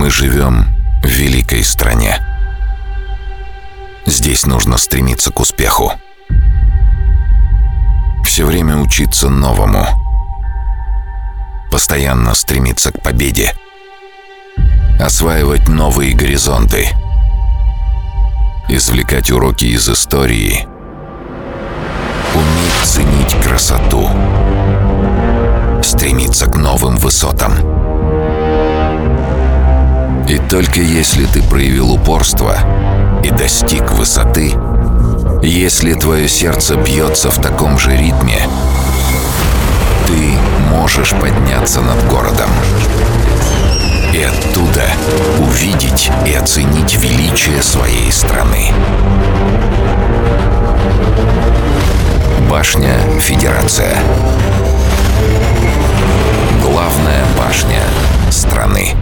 Мы живем в великой стране. Здесь нужно стремиться к успеху. Все время учиться новому. Постоянно стремиться к победе. Осваивать новые горизонты. Извлекать уроки из истории. Уметь ценить красоту. Стремиться к новым высотам. И только если ты проявил упорство и достиг высоты, если твое сердце бьется в таком же ритме, ты можешь подняться над городом и оттуда увидеть и оценить величие своей страны. Башня Федерация. Главная башня страны.